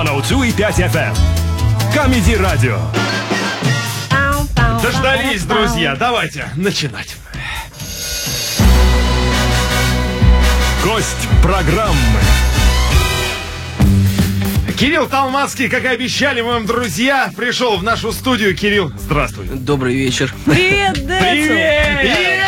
102.5 FM. Comedy Radio. Дождались, друзья. Давайте начинать. Гость программы. Кирилл Толмацкий, как и обещали мы вам, друзья, пришел в нашу студию. Кирилл, здравствуй. Добрый вечер. Привет, Децл. Привет!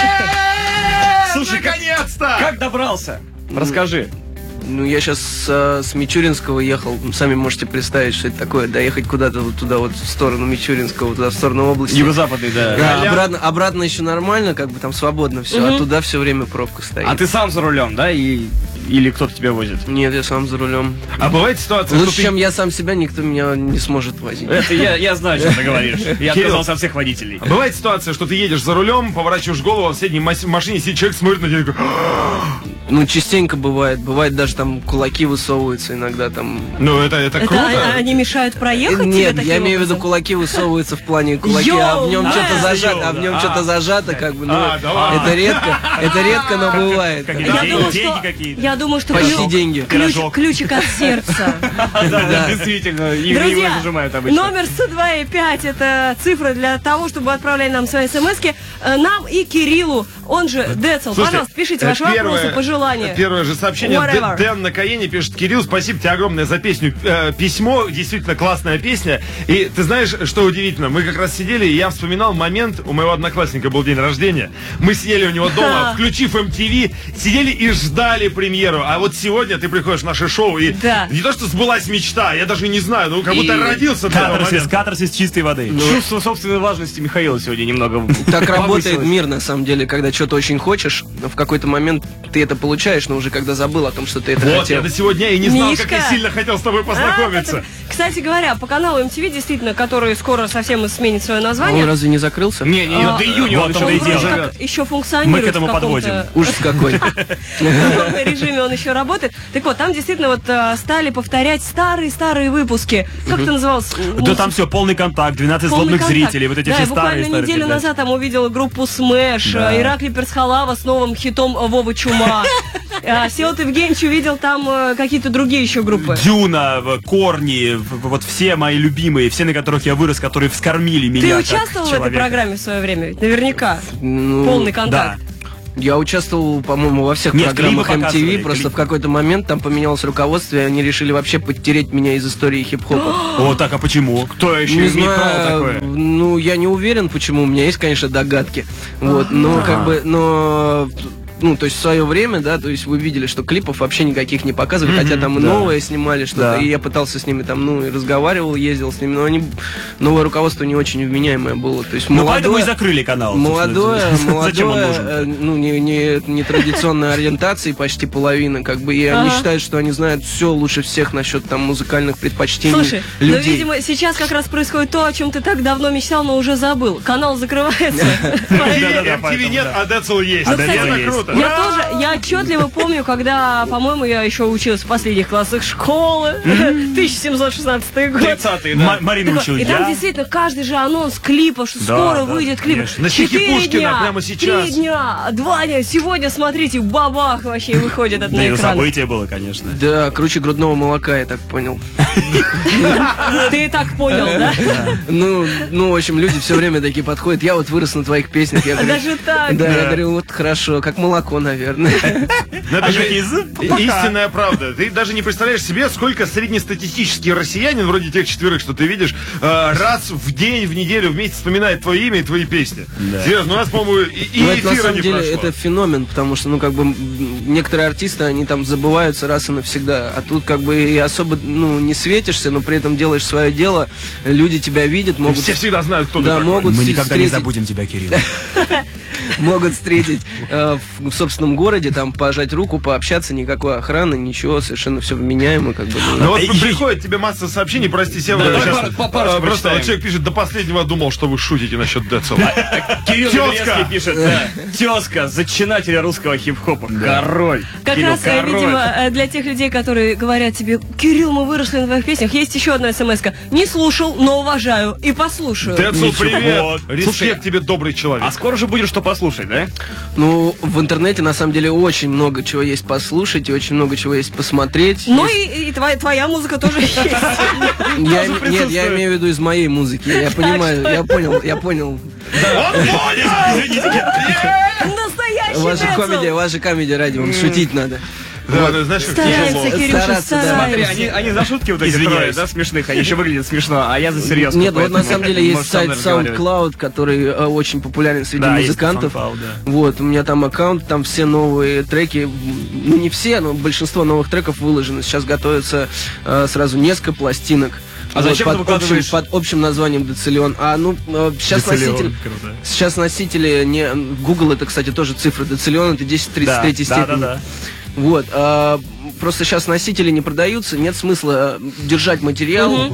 Слушай, наконец-то! Как добрался? Расскажи. Ну, я сейчас с Мичуринского ехал. Сами можете представить, что это такое. Доехать куда-то вот туда, вот в сторону Мичуринского, туда в сторону области. Юго-западный, да. Обратно еще нормально, как бы там свободно все. А туда все время пробка стоит. А ты сам за рулем, да? Или кто-то тебя возит? Нет, я сам за рулем. А бывает ситуация, Лучше, что чем я сам себя, никто меня не сможет возить. Это я знаю, что ты говоришь. Я отказался от всех водителей. А бывает ситуация, что ты едешь за рулем, поворачиваешь голову, а в соседней машине сидит человек, смотрит на тебя и говорит: ну, частенько бывает. Бывает, даже там кулаки высовываются иногда там. ну, это круто. Они мешают проехать? Нет, я имею в виду, кулаки высовываются в плане кулаки, а в нем что-то зажато, что-то зажато, как бы. Ну, это редко, но бывает. Деньги какие-то. Я думаю, что Почти деньги. ключик от сердца. Да, действительно, его зажимают обычно. Номер 102,5 это цифра для того, чтобы отправлять нам свои смски. Нам и Кириллу, он же Децл. Пожалуйста, пишите ваши вопросы, пожелания. Первое же сообщение. Whatever. Дэн на Каене пишет: Кирилл, спасибо тебе огромное за песню. Письмо, действительно классная песня. И ты знаешь, что удивительно? Мы как раз сидели, и я вспоминал момент, у моего одноклассника был день рождения. Мы сидели у него дома, включив MTV, сидели и ждали премьеру. А вот сегодня ты приходишь в наше шоу, и не то, что сбылась мечта, я даже не знаю, ну как будто родился для этого момента. Катарсис чистой воды. Чувство собственной важности Михаила сегодня немного так работает мир, на самом деле, когда что-то очень хочешь, в какой-то момент ты это получаешь, но уже когда забыл о том, что ты это вот, хотел. я до сегодня и не знал, Мишка. как я сильно хотел с тобой познакомиться. Кстати говоря, по каналу MTV, действительно, который скоро совсем сменит свое название. Он разве не закрылся? Не, до июня он Он еще вроде живет. как еще функционирует. Мы к этому в каком-то подводим. Ужас какой. режиме он еще работает. Так вот, там действительно вот стали повторять старые выпуски. Как это называлось? Да там все, полный контакт, 12 Полный злобных контакт. зрителей, вот эти да, все я буквально старые неделю передачи. назад там увидела группу Smash, Да. Ираклий Перцхалава с новым хитом Вова Чума. Всеволод Евгеньевич увидел там какие-то другие еще группы. Дюна, Корни, вот все мои любимые, все, на которых я вырос, которые вскормили меня. Ты как участвовал в этой человека. программе в свое время? Ведь наверняка. Ну, Полный контакт. я участвовал, по-моему, во всех Нет, программах клипы показывали, MTV, просто клипы. в какой-то момент там поменялось руководство, и они решили вообще подтереть меня из истории хип-хопа. О, так, а почему? Кто еще Не имеет право знаю, такое? ну, я не уверен, почему, у меня есть, конечно, догадки, вот, но как бы, ну, то есть в свое время, да, то есть вы видели, что клипов вообще никаких не показывали, хотя там и новое снимали что-то, Да. и я пытался с ними там, ну, и разговаривал, ездил с ними, но они, новое руководство не очень вменяемое было, то есть Ну, поэтому и молодое, закрыли канал. молодое, Зачем он нужен? ну, не традиционной ориентации почти половина, как бы, и они считают, что они знают все лучше всех насчет там музыкальных предпочтений Слушай, ну, людей. видимо, сейчас как раз происходит то, о чем ты так давно мечтал, но уже забыл. Канал закрывается. MTV нет, а Децл есть. А Это Децл есть. круто. Я отчетливо помню, когда, по-моему, я еще училась в последних классах школы, 1716 год. 30-е, да. Марина учил И там я. действительно каждый же анонс клипа, что скоро выйдет клип. конечно. На стихи 4 Пушкина дня, прямо сейчас. 3 дня, 2 дня, сегодня, смотрите, бабах вообще выходит это Да, на и экран. событие было, конечно. Да, круче грудного молока, я так понял. Ты так понял, да? Ну, в общем, люди все время такие подходят. Я вот вырос на твоих песнях. Я говорю, Даже так? Да, я говорю, вот хорошо, как молоко, наверное. Но это же из истинная правда. Ты даже не представляешь себе, сколько среднестатистический россиянин, вроде тех 4, что ты видишь, раз в день, в неделю, в месяц вспоминает твое имя и твои песни. Серьезно, у нас, по-моему, и Но это на эфира самом не деле прошло. это феномен, потому что, ну, как бы, некоторые артисты, они там забываются раз и навсегда. А тут, как бы, и особо, ну, не светишься, но при этом делаешь свое дело, люди тебя видят, могут... Все всегда знают, кто ты Да, такой. могут Мы никогда не встретить- забудем тебя, Кирилл. могут встретить в собственном городе, там пожать руку, пообщаться, никакой охраны, ничего, совершенно все вменяемо, как бы. Ну вот И- приходит тебе масса сообщений, прости, Сева, Да, сейчас, давай парочку просто прочитаем. вот человек пишет: до последнего думал, что вы шутите насчет Децла. Кирилл Тёзка. Гребенский пишет, тезка, зачинателя русского хип-хопа, король. Как Кирилл, раз, король. видимо, для тех людей, которые говорят тебе: Кирилл, мы выросли на твоих песнях, есть еще одна смс-ка. Не слушал, но уважаю и послушаю. Децл, Ничего. привет! Слушай, Респект тебе, добрый человек. А скоро же будет что послушать, да? Ну, в интернете интернете на самом деле очень много чего есть послушать и очень много чего есть посмотреть. Ну и твоя музыка тоже есть. Нет, я имею в виду из моей музыки. Я понимаю, я понял. Настоящий Ваше комедия радио, вам шутить надо. Да, ну, знаешь, как Стараемся, тяжело. Кирюша, Смотри, стараемся. они за шутки вот эти трое, да, смешных, они еще выглядят смешно, а я за серьезку. Нет, вот на поэтому самом деле есть можешь со мной сайт разговаривать. SoundCloud, который очень популярен среди Да, есть музыкантов. SoundCloud, да. Вот, у меня там аккаунт, там все новые треки, ну не все, но большинство новых треков выложено. Сейчас готовится сразу несколько пластинок. А зачем ты выкладываешь? Под общим названием Дециллион. Сейчас Дециллион, круто. сейчас носители не Google, это, кстати, тоже цифра Дециллион, это 10-33 степени. Да. Вот, просто сейчас носители не продаются, нет смысла держать материал,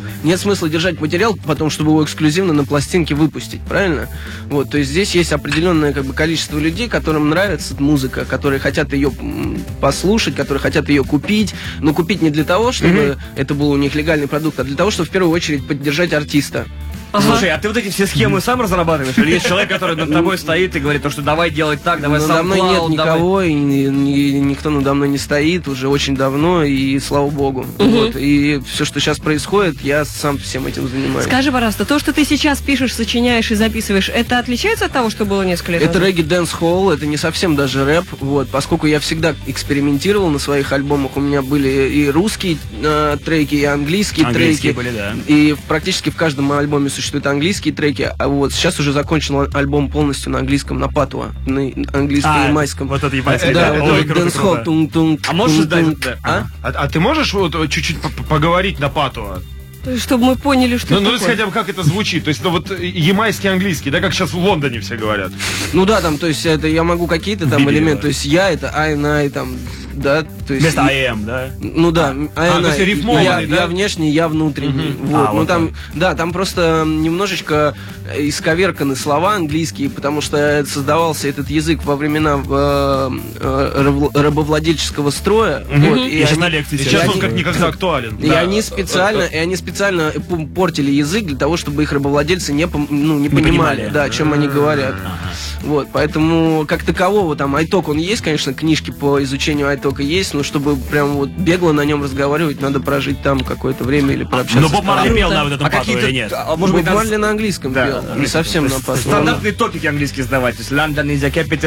потом, чтобы его эксклюзивно на пластинке выпустить, правильно? Вот, то есть здесь есть определенное количество людей, которым нравится музыка, которые хотят ее послушать, которые хотят ее купить, но купить не для того, чтобы это был у них легальный продукт, а для того, чтобы в первую очередь поддержать артиста. Слушай, а ты вот эти все схемы сам разрабатываешь? Или есть человек, который над тобой стоит и говорит, что давай делать так, давай Надо мной нет SoundCloud, никого, и никто надо мной не стоит уже очень давно, и слава богу. Вот, и все, что сейчас происходит, я сам всем этим занимаюсь. Скажи, пожалуйста, то, что ты сейчас пишешь, сочиняешь и записываешь, это отличается от того, что было несколько лет Это назад? регги дэнс холл, это не совсем даже рэп, вот, поскольку я всегда экспериментировал на своих альбомах, у меня были и русские треки, и английские треки, были, да. и практически в каждом альбоме существуют английские треки, а вот сейчас уже закончен альбом полностью на английском, на патуа, на английском ямайском. Вот это ямайский, Да, да. вот Ой, это круто, дэнс холл, круто. тун-тун. А можешь тун-тун. дать? А? А ты можешь вот чуть-чуть поговорить на патуа? Чтобы мы поняли, что Ну, это то есть такое. хотя бы как это звучит. То есть, ну вот ямайский английский, да, как сейчас в Лондоне все говорят. Ну да, там, то есть это я могу какие-то там Видели, элементы, да. то есть я это I and I там, да, то есть... Вместо I am, да? Ну да, I and то есть I. рифмованный, да? Я внешний, я внутренний. Вот, ну вот там, да, там просто немножечко исковерканы слова английские, потому что создавался этот язык во времена рабовладельческого строя. Вот, и Я сейчас они- на лекции И сижу. сейчас он они- как никогда актуален. И они специально портили язык для того, чтобы их рабовладельцы не понимали, понимали. да, о чем они говорят. Вот, поэтому как такового там iTalk он есть, конечно, книжки по изучению iTalk есть, но чтобы прям вот бегло на нем разговаривать, надо прожить там какое-то время или пообщаться. Но Боб с Марли коллегами. пел на вот этом пату или нет? Может быть, Марли на английском Да. пел, не совсем на пату. Стандартные топики английские сдавать. То есть London is the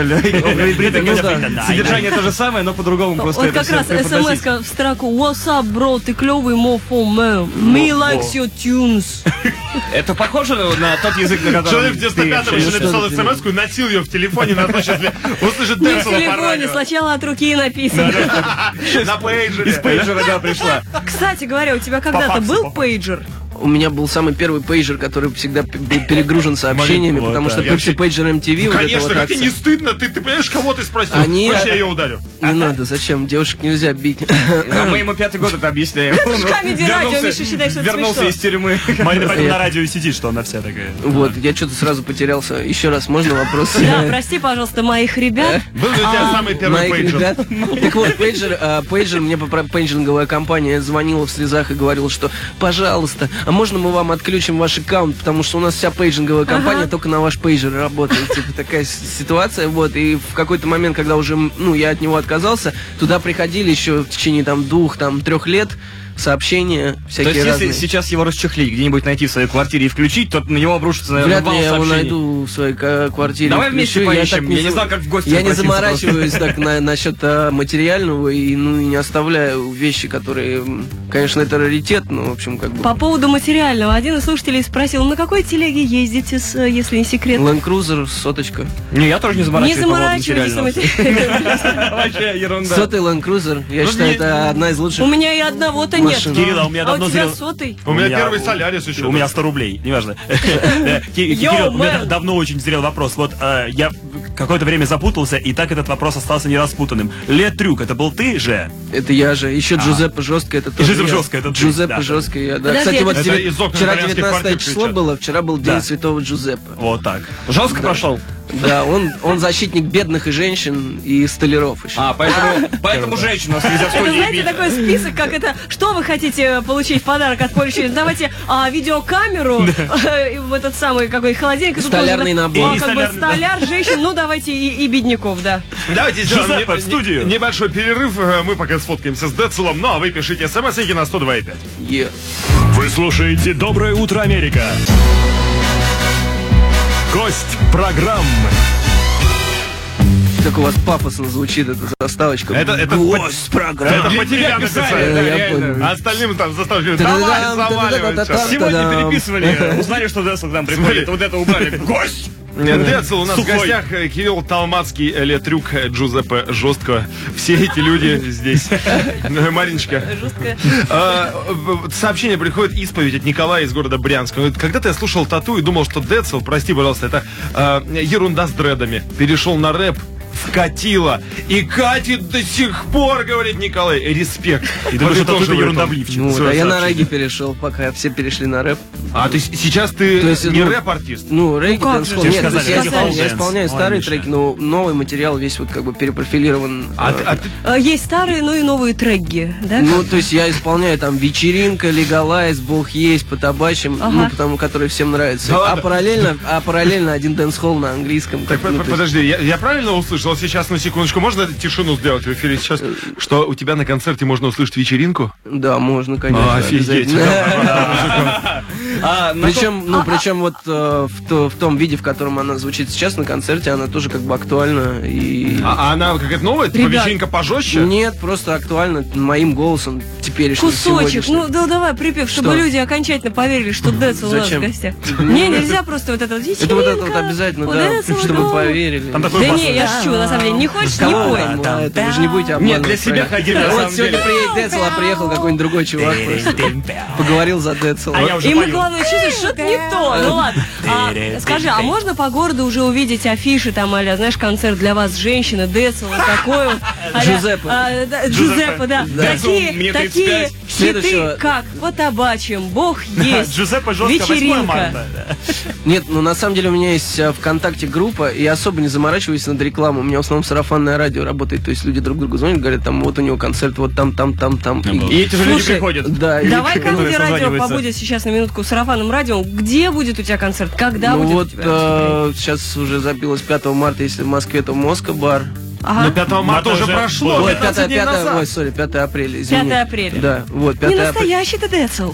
capital. Содержание то же самое, но по-другому просто Вот это как всё раз преподносить. смс-ка в строку What's up, bro, ты клевый, more for man. Me likes your tunes. Это похоже на тот язык, на котором Человек в ты 95-м еще общаешься? написал смс-ку и носил ее в телефоне на случай, если услышит Не в Дэнсела по телефоне, радио. сначала от руки написано. На пейджере. Из пейджера, да, пришла. Кстати говоря, у тебя когда-то факсу, был по факсу. пейджер? У меня был самый первый пейджер, который всегда был перегружен сообщениями, Вот, потому да. что Я вообще- Pepsi Pager MTV, вот это Конечно, вот как тебе акция. не стыдно? Ты понимаешь, кого ты спросил? Они- Хочешь, я ее ударю? Не надо, зачем? Девушек нельзя бить. А мы ему 5-й год это объясняем. Камеди радио, Миша считает, что это Вернулся смешно. из тюрьмы. Марина поэтому на радио и сидит, что она вся такая. Вот, я что-то сразу потерялся. Еще раз, можно вопрос? Да, прости, пожалуйста, моих ребят. Был ли у тебя самый первый Моих пейджер? ребят. Так вот, пейджер, мне пейджинговая компания звонила в слезах и говорила, что, пожалуйста, а можно мы вам отключим ваш аккаунт, потому что у нас вся пейджинговая компания только на ваш пейджер работает. Типа такая ситуация, вот. И в какой-то момент, когда уже, я от него отказался, туда приходили еще в течение там 2-3 лет сообщения То всякие есть, если разные. сейчас его расчехлить, где-нибудь найти в своей квартире и включить, то на него обрушится, наверное, Вряд ли вал я его сообщений. найду в своей квартире. Давай вместе включу. поищем. так Я не знаю, как в гости Я не попроситься заморачиваюсь так насчет материального и не оставляю вещи, которые, конечно, это раритет, но в общем как бы. По поводу материального, один из слушателей спросил, на какой телеге ездите, если не секрет? Land Cruiser, соточка. Не, я тоже не Не заморачиваюсь по поводу заморачивайтесь на материального. материальном. Вообще ерунда. Сотый Land Cruiser, я считаю, это одна из лучших. У меня и одного-то нет. Машина. Кирилл, а у меня А у давно тебя зрел- сотый? У меня первый Солярис еще. У меня 100 рублей, неважно. Кирилл, у меня man. давно очень зрел вопрос. Вот я какое-то время запутался, и так этот вопрос остался не распутанным. Ле Трюк, это был ты же? Это я же. Еще Джузеппе Жестко, это тоже. Джузеппе я. Жестко, это ты, Джузеппе да. Жестко, я, да. Подожди, Кстати, вот это из окон вчера итальянских 19 квартир число кричат. было, вчера был Да. День Святого Джузеппе. Вот так. Жестко прошел? Да, он защитник бедных и женщин, и столяров еще. Поэтому женщин у нас нельзя в Это, студии знаете, бить. такой список, как это, что вы хотите получить в подарок от Полища? Давайте видеокамеру, в этот самый какой холодильник. и тут Столярный можно, набор. как бы столяр, женщин, ну давайте и бедняков, да. Давайте сделаем Джузеппе в студию. небольшой перерыв. Мы пока сфоткаемся с Децелом, ну а вы пишите смс-ки на 102,5. Вы слушаете «Доброе утро, Америка». Гость программы. Как у вас пафосно звучит эта заставочка. Это Гость программы. Это по тебе написали. Я понял. А остальным там заставили. Давай, заваливай. сейчас. Сегодня переписывали, узнали, что Децл к нам приходит. Вот это убрали. Гость! Децл, у нас в Сухой. гостях Кирилл Толмацкий, Летрюк, Джузеппе Жестко. Все эти люди здесь. Мариночка. Жестко. Сообщение приходит, исповедь от Николая из города Брянска. Он говорит, когда-то я слушал тату и думал, что Децл, прости, пожалуйста, это ерунда с дредами. Перешел на рэп, вкатило. И катит до сих пор, говорит Николай. Респект. И думаю, что тоже это в ерунда этом. в лифчик. Ну, Всё, да, я на сообщение. регги перешел, пока все перешли на рэп. А, то есть сейчас ты То есть, не ну, рэп-артист? Ну, регги, как дэнс-холл. же? Нет, Тебе то есть сказали, я регги, я холл, исполняю дэнс. старые Ой, треки, но новый материал весь вот как бы перепрофилирован. А ты Есть старые, ну и новые треки, да? Ну, то есть я исполняю там вечеринка, легалайз, бог есть, по табачим, Ага. ну, потому который всем нравится. Да А ладно? параллельно один дэнс-холл на английском. Так, ну, то есть- подожди, я правильно услышал сейчас, на секундочку, можно тишину сделать в эфире сейчас, что у тебя на концерте можно услышать вечеринку? Да, можно, конечно. Офигеть. обязательно. Причем вот в том виде, в котором она звучит сейчас на концерте, она тоже как бы актуальна и... А она какая-то новая? Типа Ребят. вечеринка пожестче? Нет, просто актуально моим голосом теперешним, Кусочек, сегодняшним. ну давай припев, чтобы Что? люди окончательно поверили, что Децл у нас в Зачем? гостях. Не, нельзя просто вот это вот Это вот это вот обязательно, да, чтобы поверили. Там такой Да бас. не, я шучу, на самом деле. Не хочешь, не пой. Это вы же не будете Нет, обманывать. для себя правильно? ходили, на Вот самом сегодня деле. приедет Децл, а приехал какой-нибудь другой чувак просто. Поговорил за Децл. А я уже И мы, пою. главное, чувствуем, что-то не то. Ну ладно. Скажи, а можно по городу уже увидеть афиши, там, а-ля, знаешь, концерт для вас, женщина, Децл, вот такой вот. а-ля, Джузеппе. Джузеппе, да. Децл, мне Такие 35. хиты, Следующего. как «По табачьим», «Бог есть», Джузеппе жестко 8 «Вечеринка». марта. Нет, ну на самом деле у меня есть ВКонтакте группа, и я особо не заморачиваюсь над рекламой. У меня в основном сарафанное радио работает, то есть люди друг другу звонят, говорят, там вот у него концерт, вот там. И эти же люди Слушай, приходят. Да, и- Давай Комеди которые Радио созваниваются. побудет сейчас на минутку с сарафанным радио. Где будет у тебя концерт? Когда Ну будет вот у тебя? сейчас уже забилось 5 марта, если в Москве, то Москва-бар. Ага. Но 5 марта Марта уже уже прошло, Ой, 15 дней назад. 5 апреля, извини. 5 апреля. Да, вот, 5 Не апреля. настоящий ты Децл.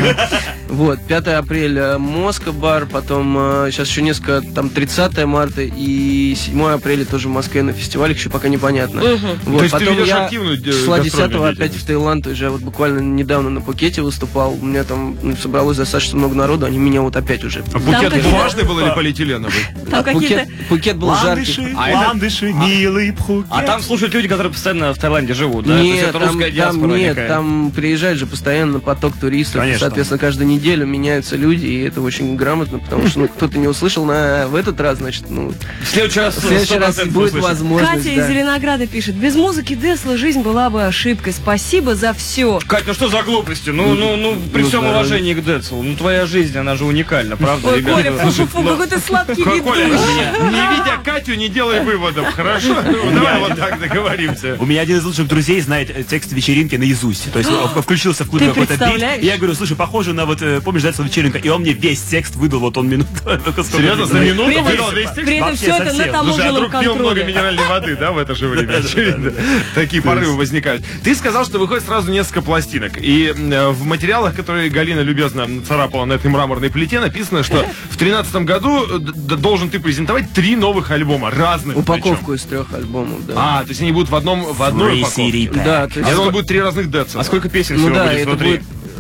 Вот, 5 апреля Москва-бар, потом сейчас еще несколько, там 30 марта и 7 апреля тоже в Москве на фестивале, еще пока непонятно. Вот, То есть ты потом ведешь я активную числа гастрольную 10-го опять деятельность? в Таиланд, уже вот буквально недавно на Пукете выступал, у меня там собралось достаточно много народу, они меня вот опять уже... А букет какие-то- бумажный был или полиэтиленовый? Там какие-то... Пукет был жаркий. Ландыши, А это- ландыши, милый пхукет. А там слушают люди, которые постоянно в Таиланде живут, да? То есть Нет, это там, русская диаспора нет, некая. там приезжает же постоянно поток туристов, Конечно. соответственно, каждую неделю меняются люди, и это очень грамотно, потому что кто-то не услышал в этот раз, значит, В следующий раз в следующий раз 100% будет услышат. возможность. Катя из да. Зеленограда пишет: без музыки Децла жизнь была бы ошибкой. Спасибо за все. Кать, ну что за глупости? Ну, при Ну, всем да. уважении к Децлу, ну твоя жизнь, она же уникальна, правда, Ой, ребята? Коля, фу-фу-фу, какой ты сладкий Коля, ведущий. не видя Катю, не делай выводов, хорошо? Ну, давай вот так договоримся. У меня один из лучших друзей знает текст вечеринки наизусть. То есть включился в клубе Ты какой-то бит. представляешь? И я говорю, слушай, похоже на вот, помнишь, Децл вечеринка. И он мне весь текст выдал, вот он минуту. Только сколько Серьезно, минут. за минуту При этом- выдал весь текст? При этом Вообще все это на совсем. Слушай, а таможенном вдруг пил много контроле. минеральной воды, да, в это же время? Очевидно. Такие порывы возникают. Ты сказал, что выходит сразу несколько пластинок. И в материалах, которые Галина любезно царапала на этой мраморной плите, написано, что в 2013 году должен ты презентовать 3 новых альбома, разных Упаковку из 3 альбомов, да. причем. То есть они будут в одной Crazy упаковке. Reaper. Да, то есть, Я думал, будет 3 разных Децла. А сколько песен ну всего да, будет это внутри? будет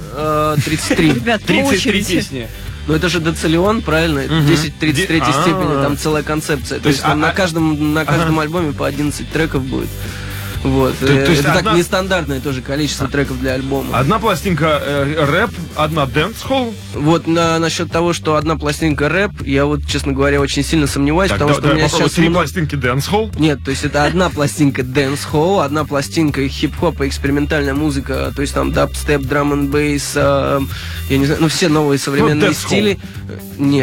33. Ребят, по 33 очереди. песни. Ну это же Децелион, правильно? Это 10-33 А. степени, там целая концепция. То есть есть, там на каждом альбоме по 11 треков будет. Вот. То есть Это одна- так нестандартное тоже количество треков для альбома. Одна пластинка рэп, одна дэнс-холл. Вот насчет того, что одна пластинка рэп, я вот, честно говоря, очень сильно сомневаюсь, Так, потому что у давай меня попробуем сейчас 3 много... пластинки дэнс-холл. Нет, то есть это одна пластинка дэнс-холл, одна пластинка хип-хоп и экспериментальная музыка, то есть там дабстеп, драм н бейс, я не знаю, ну все новые современные Ну, dancehall. стили. Нет,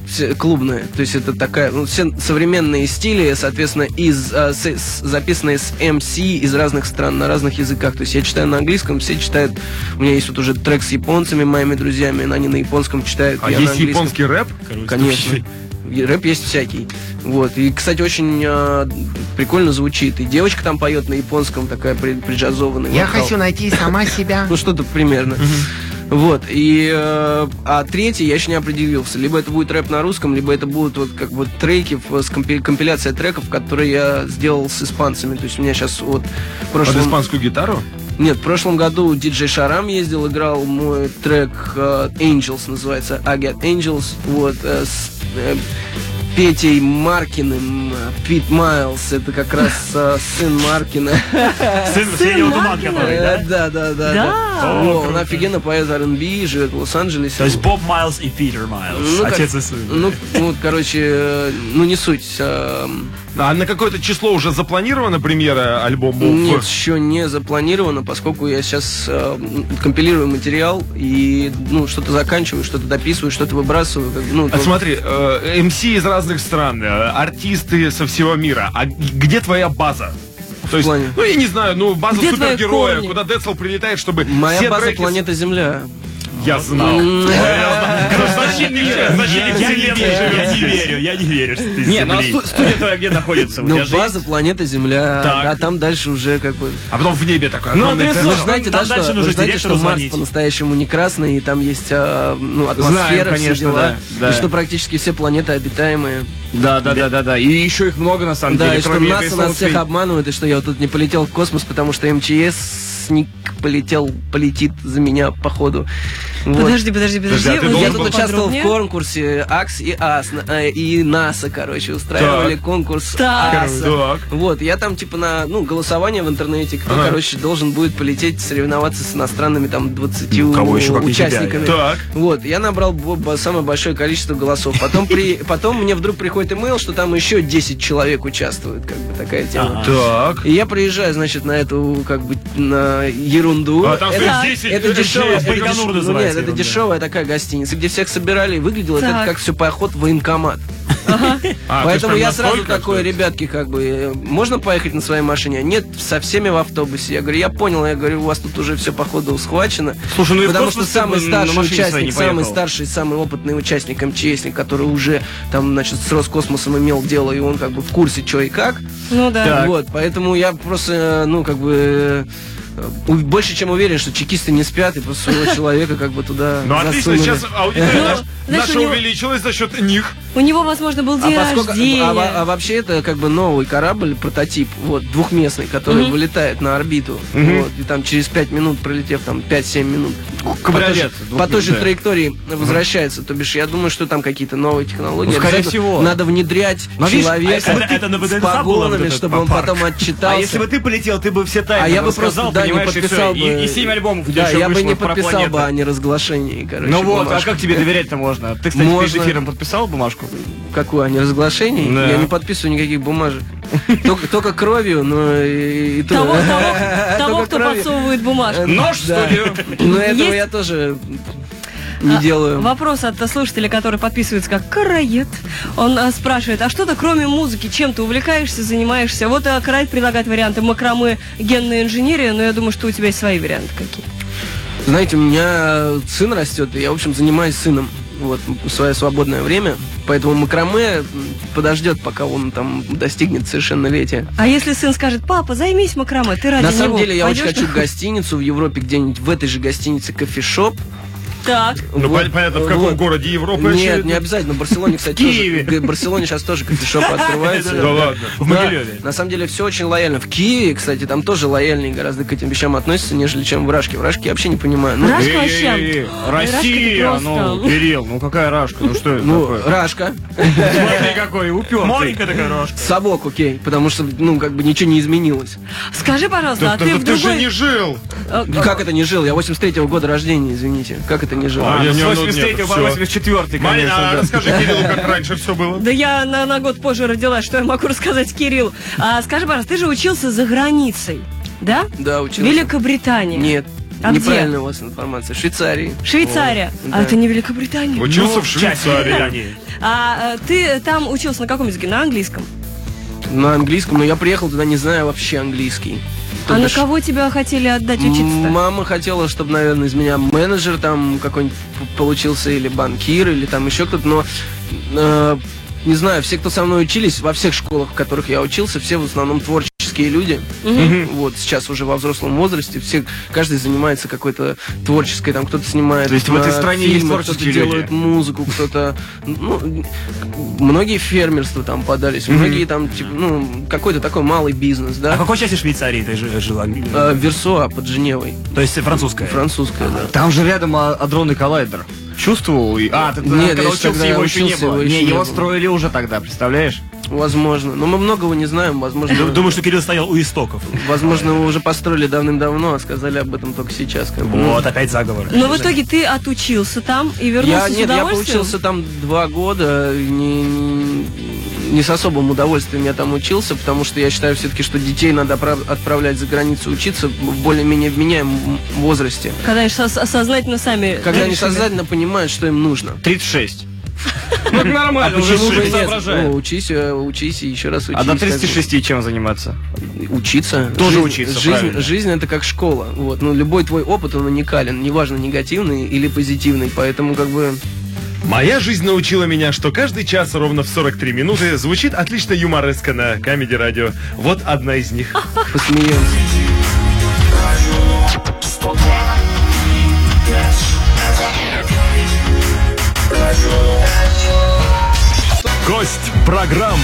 клубная. То есть это такая, все современные стили, соответственно, записанные с MC из разных стран, на разных языках. То есть я читаю на английском, все читают. У меня есть вот уже трек с японцами, моими друзьями, они на японском читают. А есть японский рэп? Конечно. Рэп есть всякий. Вот. И, кстати, очень прикольно звучит. И девочка там поет на японском, такая приджазованная. Я хочу найти сама себя. Ну, что-то примерно. Вот. И, а третий я еще не определился. Либо это будет рэп на русском, либо это будут вот как бы треки, компиляция треков, которые я сделал с испанцами. То есть у меня сейчас вот... Под испанскую гитару? Нет, в прошлом году диджей Шарам ездил, играл мой трек Angels, называется I Get Angels, вот, с Петей Маркиным, Пит Майлз, это как раз сын Маркина. Сын Синего Туман, который, да? Да. Он офигенно поет R&B, живет в Лос-Анджелесе. То есть Боб Майлз и Питер Майлз, отец и сын. Ну, короче, не суть. А на какое-то число уже запланирована премьера альбома? Нет, еще не запланировано, поскольку я сейчас компилирую материал и что-то заканчиваю, что-то дописываю, что-то выбрасываю. Смотри, МС из разных стран, артисты со всего мира. А где твоя база? То есть, я не знаю, база супергероя, куда Децл прилетает, чтобы... Моя база планета Земля. Я знал. Я не верю, что ты... Не, ну студия твоя где находится? База планета Земля, а там дальше уже как бы... А потом в небе такое. Вы знаете, что Марс по-настоящему не красный, и там есть атмосфера, все дела, и что практически все планеты обитаемые. Да. И еще их много на самом деле. Да, и что НАСА нас всех обманывает, и что я вот тут не полетел в космос, потому что МЧСник полетит за меня по ходу. Вот. Подожди. Я тут участвовал в конкурсе АКС и АС, и НАСА, короче, устраивали конкурс АСа. Вот, я там типа на голосование в интернете, кто, короче, должен будет полететь соревноваться с иностранными там 20 участниками. Вот, я набрал самое большое количество голосов. Потом мне вдруг приходит имейл, что там еще 10 человек участвуют, как бы такая тема. И я приезжаю, значит, на эту как бы на ерунду. Это дешевая. Нет, это дешевая такая гостиница, где всех собирали, выглядело это как все поход в военкомат. Поэтому я сразу такой, ребятки, как бы, можно поехать на своей машине? Нет, со всеми в автобусе. Я говорю, я понял, у вас тут уже все походу схвачено. Слушай, потому что самый старший участник, самый старший, самый опытный участник МЧСник, который уже там, значит, с Роскосмосом имел дело, и он как бы в курсе, что и как. Ну да. Вот, поэтому я просто, больше чем уверен, что чекисты не спят и просто своего человека как бы туда отлично, сейчас аудитория наша увеличилась за счет них. У него, возможно, был день рождения. А вообще это как бы новый корабль, прототип, двухместный, который вылетает на орбиту. Вот, и там через 5 минут, пролетев там 5-7 минут, по той же траектории возвращается. То бишь, я думаю, что там какие-то новые технологии. Скорее всего. Надо внедрять человека с погонами, чтобы он потом отчитался. А если бы ты полетел, ты бы все тайны рассказал, понимаешь, и все. И 7 альбомов у тебя еще я бы не вышло про подписал бы планеты. о неразглашении, короче. Ну вот, а как тебе доверять-то можно? Ты, кстати, перед эфиром подписал бумажку? Какую? О неразглашении? Да. Я не подписываю никаких бумажек. Только кровью, но и того, кто подсовывает бумажку. Нож в студию. Но этого я тоже не делаю. Вопрос от слушателя, который подписывается как Караед. Он спрашивает, а что-то кроме музыки, чем ты увлекаешься, занимаешься? Вот Караед предлагает варианты макраме, генная инженерия, но я думаю, что у тебя есть свои варианты какие. Знаете, у меня сын растет, и я, в общем, занимаюсь сыном. Вот, в свое свободное время. Поэтому макраме подождет, пока он там достигнет совершеннолетия. А если сын скажет, папа, займись макраме, ты ради него На самом деле, я очень пойдешь? хочу гостиницу в Европе, где-нибудь в этой же гостинице кофешоп. Так. Ну, понятно, в каком городе Европы? Нет, не обязательно. В Барселоне, кстати, тоже. В Барселоне сейчас тоже кофешоп открывается. Да ладно. В Могилеве. На самом деле все очень лояльно. В Киеве, кстати, там тоже лояльнее гораздо к этим вещам относятся, нежели чем в Рашке. В Рашке я вообще не понимаю. Рашка вообще. Россия, Кирилл, какая Рашка? Ну что это такое? Рашка. Смотри, какой упертый. Маленькая такая Рашка. Совок, окей. Потому что, как бы ничего не изменилось. Скажи, пожалуйста, а ты в Ты же другой... не жил. Как это не жил? Я 83-го года рождения, извините. Как это не жил? С 83 по 84, Марина, конечно. расскажи Кириллу, как раньше все было. Да я на год позже родилась, что я могу рассказать Кириллу. Скажи, пожалуйста, ты же учился за границей, да? Да, учился. Великобритания. Нет. Неправильная у вас информация. В Швейцарии. Швейцария. А это не Великобритания? Учился в Швейцарии. А ты там учился на каком языке? На английском? На английском, но я приехал туда, не знаю вообще английский. А на кого тебя хотели отдать учиться-то? Мама хотела, чтобы, наверное, из меня менеджер там какой-нибудь получился, или банкир, или там еще кто-то, но не знаю, все, кто со мной учились, во всех школах, в которых я учился, все в основном творческие люди. Вот, сейчас уже во взрослом возрасте, каждый занимается какой-то творческой, там кто-то снимает. То есть в этой стране есть творческие люди? Кто-то делает музыку, кто-то... многие в фермерство там подались, многие там, типа, какой-то такой малый бизнес, да. А в какой части Швейцарии ты жила? Версуа, под Женевой. То есть французская? Французская, да. Там же рядом адронный коллайдер. Чувствовал? Ты Нет, когда учился, его еще не было. Его было. Строили уже тогда, представляешь? Возможно. Но мы многого не знаем, возможно... Думаю, что Кирилл стоял у истоков. Возможно, его уже построили давным-давно, а сказали об этом только сейчас. Вот, опять заговор. Но в итоге ты отучился там и вернулся с удовольствием? Я поучился там 2 года, не с особым удовольствием я там учился, потому что я считаю все-таки, что детей надо отправлять за границу учиться в более-менее вменяемом возрасте. Когда они сознательно сами... Когда они сознательно понимают, что им нужно. 36. Ну, нормально, уже соображает. Учись и еще раз учись. А до 36 чем заниматься? Учиться. Тоже учиться, правильно. Жизнь это как школа. Вот. Любой твой опыт, он уникален. Неважно, негативный или позитивный. Поэтому Моя жизнь научила меня, что каждый час ровно в 43 минуты звучит отлично юмореска на Comedy Radio. Вот одна из них. Посмеемся. Гость программы.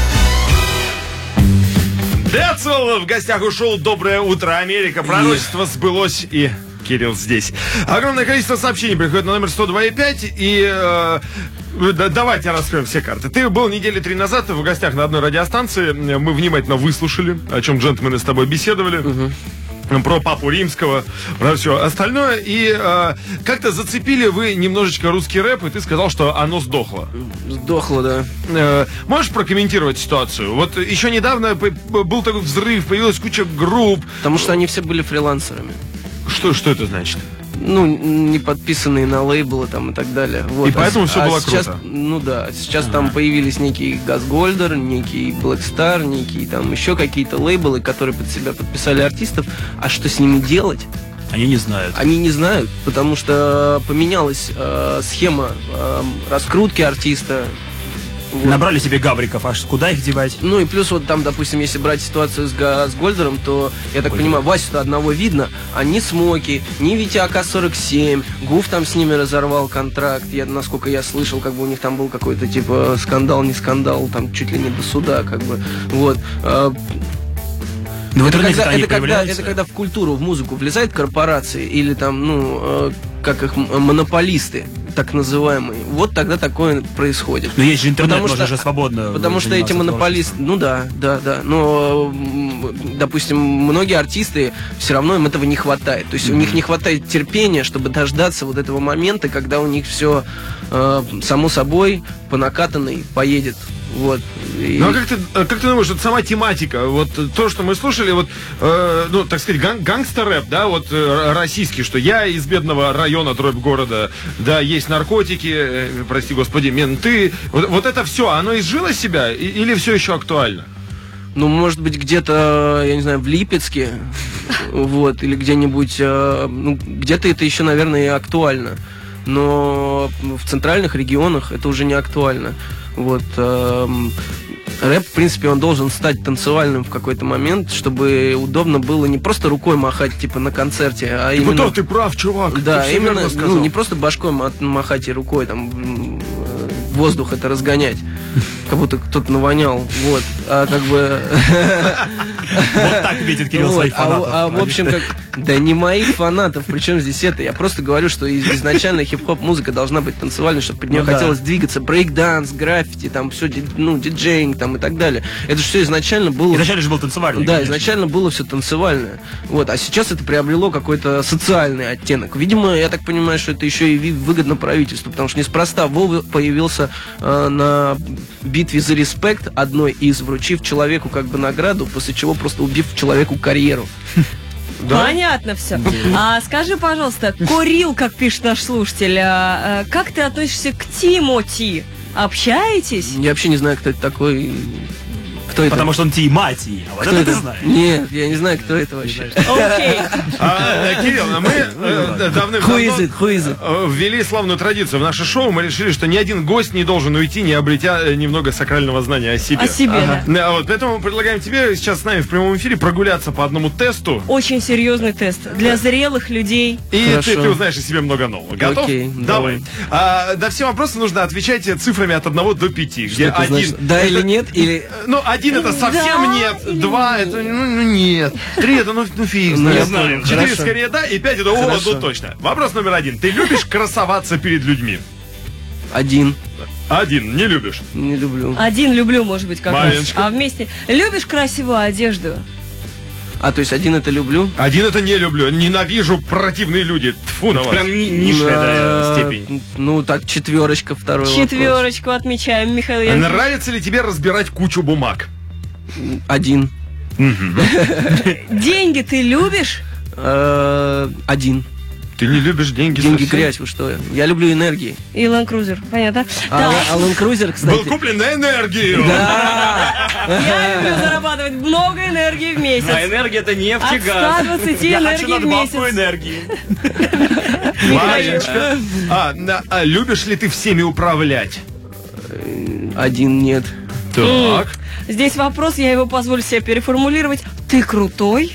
Децл в гостях ушел. Доброе утро, Америка. Пророчество сбылось, и Кирилл здесь. Огромное количество сообщений приходит на номер 102,5. И давайте раскроем все карты. Ты был недели 3 назад в гостях на одной радиостанции. Мы внимательно выслушали, о чем джентльмены с тобой беседовали. Про Папу Римского, про все остальное. И как-то зацепили вы немножечко русский рэп, и ты сказал, что оно сдохло. Сдохло, да. Можешь прокомментировать ситуацию? Вот еще недавно был такой взрыв, появилась куча групп. Потому что они все были фрилансерами. Что это значит? Не подписанные на лейблы там и так далее. Вот. И поэтому все было сейчас, круто. Сейчас там появились некий Газгольдер, некий Blackstar, некие там еще какие-то лейблы, которые под себя подписали артистов. А что с ними делать? Они не знают. Они не знают, потому что поменялась схема раскрутки артиста. Вот. Набрали себе гавриков, аж куда их девать? И плюс вот там, допустим, если брать ситуацию с Газгольдером, то, я так понимаю, Васю-то одного видно, а ни Смоки, ни Витя АК-47, Гуф там с ними разорвал контракт, насколько я слышал, у них там был какой-то, типа, скандал, не скандал, там чуть ли не до суда, вот. Это когда в культуру, в музыку влезают корпорации или там, как их, монополисты, так называемые. Вот тогда такое происходит. Но есть же интернет, можно же свободно. Потому что эти монополисты, да. Но, допустим, многие артисты, все равно им этого не хватает. То есть у них не хватает терпения, чтобы дождаться вот этого момента, когда у них все само собой по накатанной поедет. Вот. Ну а как ты думаешь, вот сама тематика, вот то, что мы слушали, вот, так сказать, гангстер-рэп, да, вот российский, что я из бедного района, дробь города, да, есть наркотики, прости господи, менты, вот это все, оно изжило себя или все еще актуально? Может быть, где-то, я не знаю, в Липецке, вот, или где-нибудь, где-то это еще, наверное, и актуально, но в центральных регионах это уже не актуально. Вот, рэп, в принципе, он должен стать танцевальным в какой-то момент, чтобы удобно было не просто рукой махать, типа, на концерте, а именно... Да, ты прав, чувак. Да, именно, не просто башкой махать и рукой, там, воздух это разгонять, как будто кто-то навонял, вот, а как бы... Вот так видит Кирилл своих фанатов. В общем, да не моих фанатов, причем здесь это, я просто говорю, что изначально хип-хоп музыка должна быть танцевальной, чтобы под нее хотелось двигаться, брейк-данс, граффити, там все, диджейнг, там и так далее. Это же все изначально было... Изначально же был танцевальный. Да, изначально было все танцевальное. Вот, а сейчас это приобрело какой-то социальный оттенок. Видимо, я так понимаю, что это еще и выгодно правительству, потому что неспроста Вова появился на битве за респект одной из, вручив человеку как бы награду, после чего просто убив человеку карьеру. Да? Понятно все. А скажи, пожалуйста, курил, как пишет наш слушатель, как ты относишься к Тимоти? Общаетесь? Я вообще не знаю, кто это такой. Кто это? Потому что он Тимати, а вот Кто это ты это? знаешь. Нет, я не знаю, кто это вообще. Окей. Кирилл, мы давным-давно Who is it? ввели славную традицию в наше шоу. Мы решили, что ни один гость не должен уйти, не обретя немного сакрального знания о себе. О себе, да. Вот, поэтому мы предлагаем тебе сейчас с нами в прямом эфире прогуляться по одному тесту. Очень серьезный тест для зрелых людей. И Хорошо. ты узнаешь о себе много нового. Готов? Окей, Давай. На все вопросы нужно отвечать цифрами от 1 до 5. Где Это значит, один... да или нет, или... Ну, 1 это совсем Да нет, или 2 нет? это нет, 3 это ну фиг Ну, я знает. понял, 4 хорошо. скорее да, и 5 это о, Хорошо. ну точно. Вопрос номер 1. Ты любишь красоваться перед людьми? 1. 1. Не любишь. Не люблю. Один люблю, может быть, как раз. Мариночка. А вместе любишь красивую одежду? А, то есть 1 это люблю? 1 это не люблю. Ненавижу противные люди. Тьфу на вас. Прям низшая степень. Ну, так, 4, второй вопрос. 4 отмечаем, Михаил Яковлевич. Нравится ли тебе разбирать кучу бумаг? 1. Деньги ты любишь? 1. Ты не любишь деньги Деньги совсем? грязь, вы что? Я люблю энергии. И Land Cruiser, понятно. А Так, Land Cruiser, Был кстати... куплен на энергию. Да! я люблю зарабатывать много энергии в месяц. А энергия это нефть и От газ. 120 Я хочу энергии в надбавку месяц. энергии. Мариночка, любишь ли ты всеми управлять? 1 нет. Так. Здесь вопрос, я его позволю себе переформулировать. Ты крутой?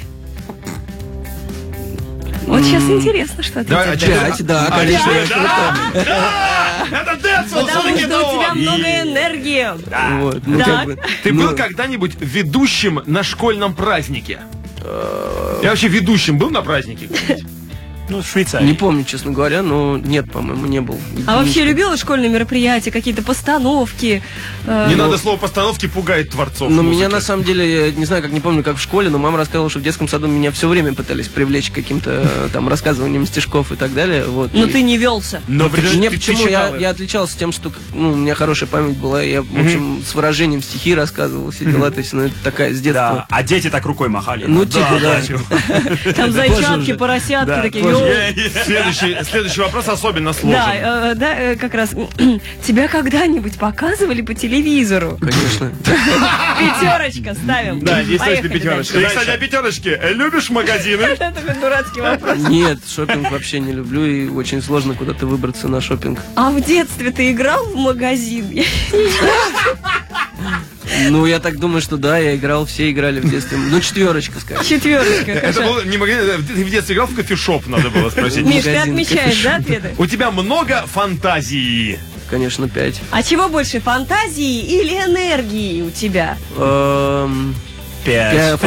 Вот сейчас интересно, что ты Давай, делаешь. 5, да, конечно. я крутой. Это Децл Потому все-таки что у тебя много энергии. Вот, ну, Так. как бы, Ты ну, был когда-нибудь ведущим на школьном празднике? Я вообще ведущим был на празднике? Ну, в Швейцарии. Не помню, честно говоря, но нет, по-моему, не был. А вообще любила школьные мероприятия, какие-то постановки? Не надо слово постановки, пугает творцов Но музыки. меня на самом деле, я не знаю, как не помню, как в школе, но мама рассказывала, что в детском саду меня все время пытались привлечь к каким-то там рассказыванием стишков и так далее. Вот. Но И- ты не велся. Но Не, ты почему? читал Я отличался тем, что ну, у меня хорошая память была, я, в общем, с выражением стихи рассказывал, все дела, то есть, ну, это такая с Да, детства. а дети так рукой махали. Ну, типа, да. Там зайчатки, уже. поросятки Да, такие. позже. «Йоу». Следующий вопрос особенно сложен. Да, как раз. Тебя когда-нибудь показывали по телевизору? Конечно. 5 ставим. Да, здесь точно Поехали пятерочка. Ты, дальше. кстати, о пятерочке. Любишь магазины? Это такой дурацкий вопрос. Нет, шопинг вообще не люблю, и очень сложно куда-то выбраться на шопинг. А в детстве ты играл в магазин? Ну, я так думаю, что да, я играл, все играли в детстве. Ну, 4, скажем. 4. Это был не магазин. Ты в детстве играл в кофешоп, надо было спросить. Миш, ты магазин, отмечаешь, да, ответы? У тебя много фантазии. Конечно, 5. А чего больше, фантазии или энергии у тебя? Пять.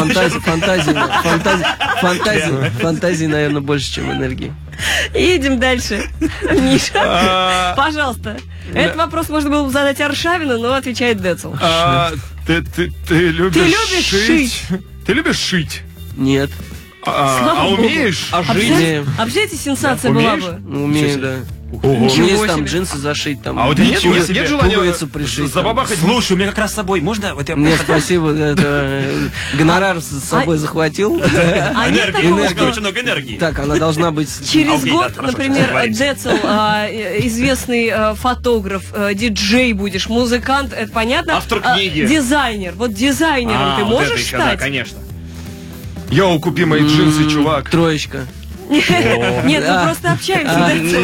Фантазии, наверное, больше, чем энергии. Едем дальше. Миша, пожалуйста. Этот вопрос можно было бы задать Аршавину, но отвечает Децл. Ты любишь шить? Ты любишь шить? Нет. А Богу. умеешь? Не. А представляете, сенсация была Умеешь? бы? Ну, умею, да. Ого. Ничего Есть там себе. джинсы зашить, там. А у тебя ничего нет себе, желания пуговицу пришить. забабахать? Слушай, у меня как раз с собой можно? Вот я Нет, спасибо, это гонорар с собой захватил. А нет энергии, такого, энергии, что очень много энергии. Так, она должна быть... через Окей, год, да, хорошо, например, договорились. Децл, известный фотограф, диджей будешь, музыкант, это понятно? Автор книги. Дизайнер. Вот дизайнером ты вот можешь это еще, да, стать? конечно. Йоу, купи мои джинсы, чувак. 3. Нет, мы Да. просто общаемся. Децл.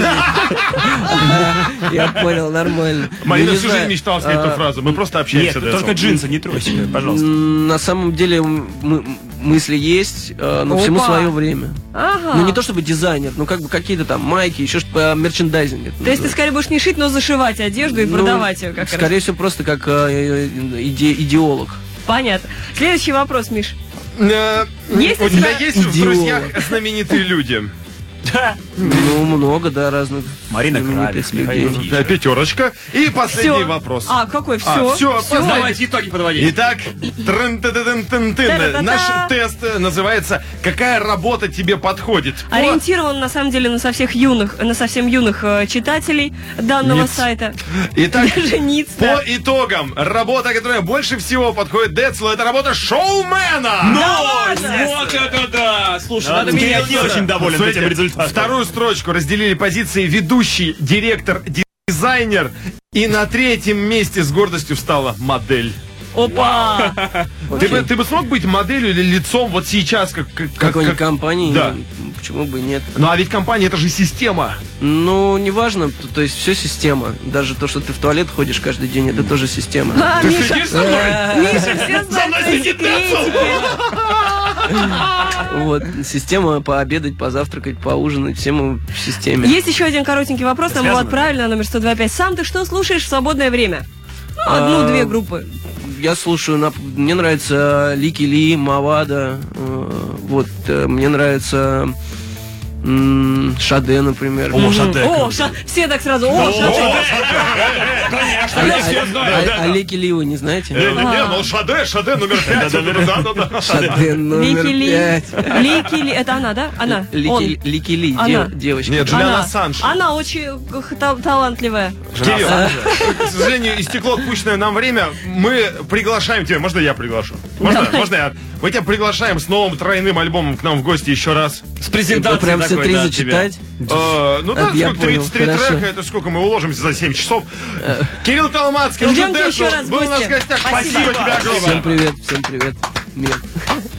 Я понял, нормально. Марина Ну, не всю жизнь знаю, мечтала сказать эту фразу. Мы просто Нет, общаемся. только Децл. джинсы, не тросики, пожалуйста. На самом деле мысли есть, но всему Опа. свое время. Ага. Ну не то чтобы дизайнер, ну как бы какие-то там майки, еще что-то мерчендайзинг. это То есть ты называется. скорее будешь не шить, но зашивать одежду и Ну, продавать ее как раз. скорее всего, просто как идеолог. Понятно. Следующий вопрос, Миш. Есть у у тебя тебя есть в идеолог? друзьях знаменитые люди? Ну, много, да, разных. Марина Кравец, Михаил. Пятерочка. И последний вопрос. Какой? Все. Все. Давайте итоги подводить. Итак, наш тест называется «Какая работа тебе подходит?» Ориентирован, на самом деле, на совсем юных читателей данного сайта. Итак, Даже ниц, по итогам, работа, которая больше всего подходит Децлу, это работа шоумена! Вот это да! Слушай, надо Я менять. не очень доволен этим результатом. Вторую строчку разделили позиции ведущий, директор, дизайнер. И на третьем месте с гордостью встала модель. Опа! Ты бы смог быть моделью или лицом вот сейчас? Какой-нибудь компании? Да. Почему бы нет? Ну а ведь компания это же система. Ну, неважно, то есть все система. Даже то, что ты в туалет ходишь каждый день, это тоже система. Ты Миша, следишь за мной? Миша, все знают твои секретики. Вот, система пообедать, позавтракать, поужинать, все мы в системе. Есть еще один коротенький вопрос, нам его отправили на номер 102.5. Сам ты что слушаешь в свободное время? Ну, одну-две группы. Я слушаю, мне нравится Лики Ли, Мавада, вот, мне нравится Шаде, например. О, Шаде. Все так сразу. О, Шаде. А Лики Ли вы не знаете? Не, ну Шаде номер 5. Шаде номер 5. Лики Ли, это она, да? Она. Лики Ли, девочка. Нет, Джулиан Ассанж. Она очень талантливая. Кирилл, к сожалению, истекло отпущенное нам время. Мы приглашаем тебя. Можно я приглашу? Можно я? Мы тебя приглашаем с новым тройным альбомом к нам в гости еще раз. С презентацией прям все такой, три да, зачитать? Ну да, я сколько, понял, 33 хорошо. трека, это сколько мы уложимся за 7 часов. Кирилл Колмацкий, Ждем тебя еще раз в был у нас в гости. гостях. Спасибо. Спасибо тебе огромное. Всем привет, мир.